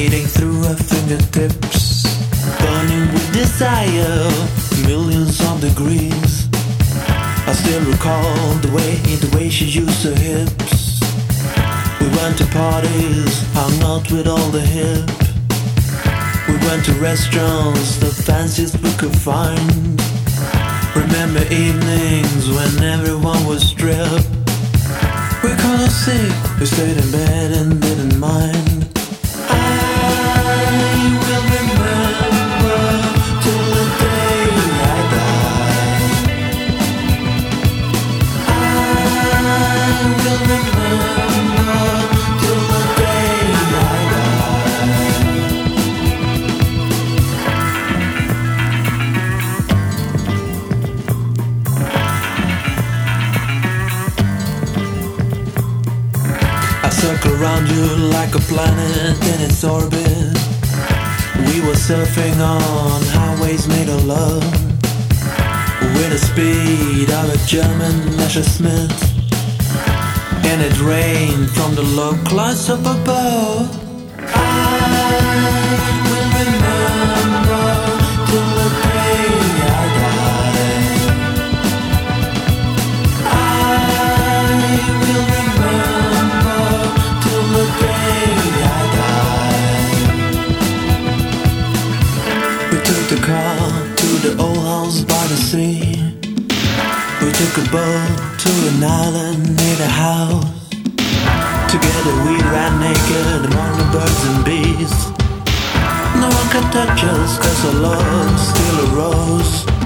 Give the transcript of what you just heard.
fading through her fingertips, burning with desire, millions of degrees. I still recall the way she used her hips. We went to parties, hung out with all the hip. We went to restaurants, the fanciest we could find. Remember evenings when everyone was stripped. We called her sick, we stayed in bed and didn't mind. I will remember till the day I die. I will remember till the day I die. I circle around you like a planet in its orbit. We were surfing on highways made of love, with the speed of a German Messerschmitt. And it rained from the low clouds up above. I will remember till the day I die. I will remember till the day I die. We took the car to the old house by the sea. We took a boat to an island near the house. Together we ran naked among the birds and bees. No one could touch us 'cause our love still arose.